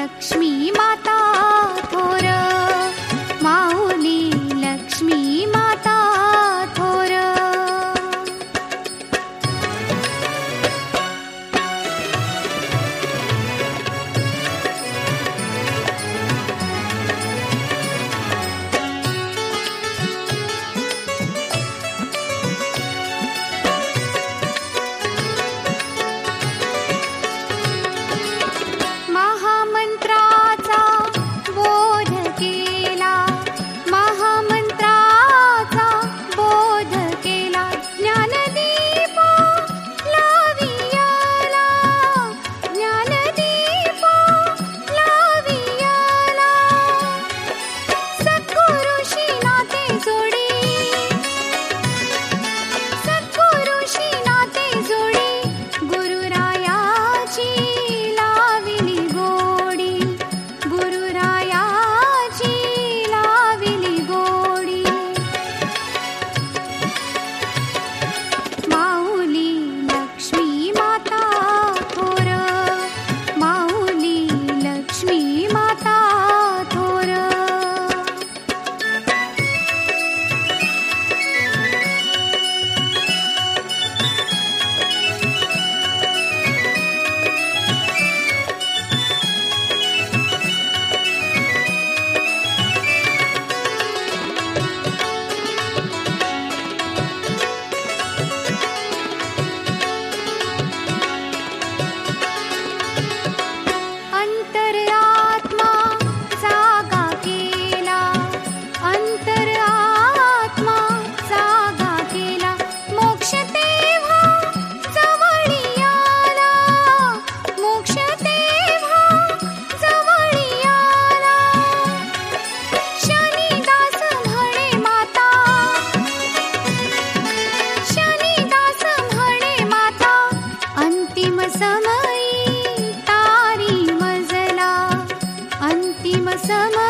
लक्ष्मी माता थोर, माऊली लक्ष्मी माता थोर. महामंत्राचा बोध केला, महामंत्राचा बोध केला. ज्ञानदीप लावियाला, ज्ञानदीप लावियाला. सद्गुरुशी नाते जोडी, सद्गुरुशी नाते जोडी. गुरुरायाची लाविली गोडी, गुरुरायाची लाविली गोडी. माऊली लक्ष्मी माता थोर, माऊली लक्ष्मी माता थोर. अंतरात्मा जागा केला, अंतरात्मा जागा केला. मोक्ष तेव्हा जवळी आला, मोक्ष तेव्हा जवळी आला. शनिदास म्हणे माता, शनिदास म्हणे माता. अंतिम समयी तारी मजला, अंतिम समय